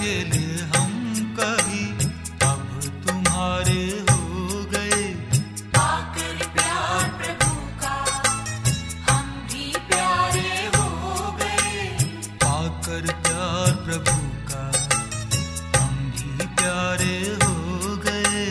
अकेले हम कभी अब तुम्हारे हो गए। पाकर प्यार प्रभु का हम भी प्यारे हो गए। पाकर प्यार प्रभु का हम भी प्यारे हो गए।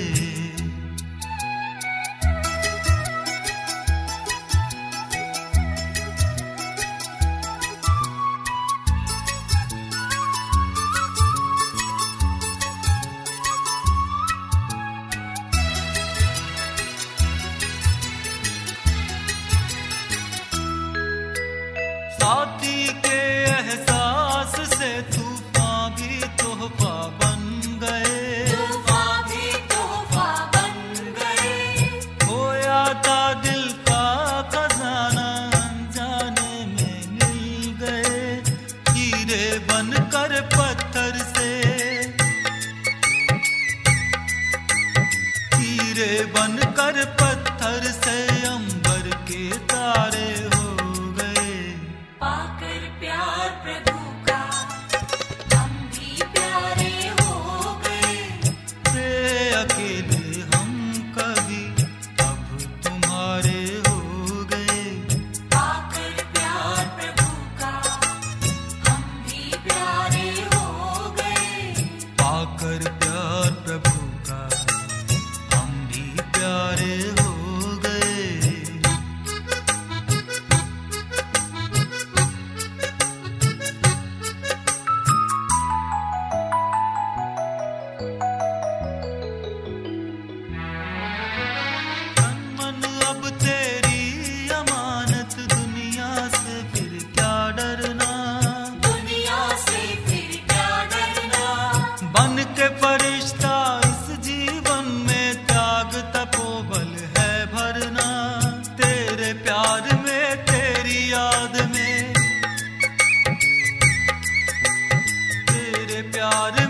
साथी के एहसास से तूफान भी तोहफा बन गए। तूफान भी तोहफा बन गए। खोया था दिल का खजाना अनजाने में मिल गए। हीरे बनकर पत्थर से, हीरे बनकर पत्थर से अंबर के तारे हो गए। पाकर प्यार प्रभु का हम भी प्यारे हो गए। वे अकेले हम कभी अब तुम्हारे हो गए। पाकर प्यार प्रभु का हम भी प्यारे हो गए। पाकर प्यार प्रभु का हम भी प्यारे हो गए। तन मन अब तेरी अमानत, दुनिया से फिर क्या डरना। दुनिया से फिर क्या डरना। बन के फरिश्ता इस जीवन में त्याग तपोबल है भरना। तेरे प्यार में, तेरी याद में, तेरे प्यार